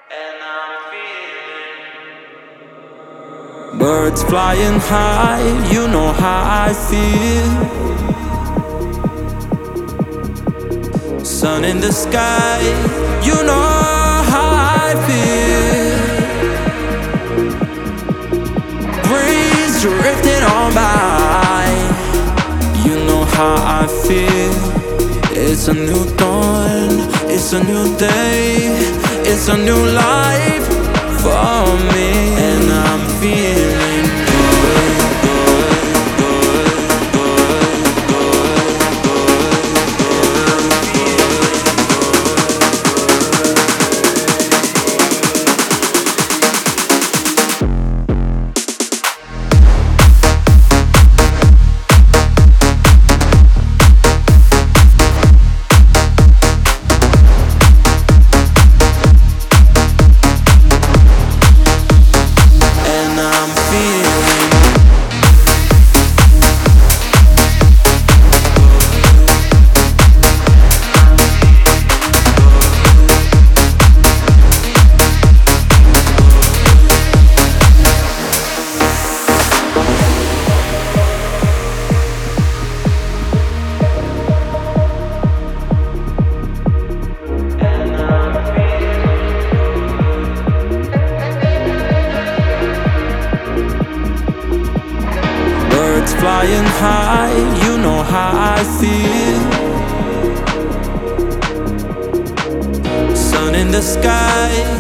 And I'm feeling birds flying high, you know how I feel. Sun in the sky, you know how I feel. Breeze drifting on by, you know how I feel. It's a new dawn, it's a new day, it's a new life for me. And I'm feeling good, good, good, good, good, good, flying high, you know how I feel. Sun in the sky,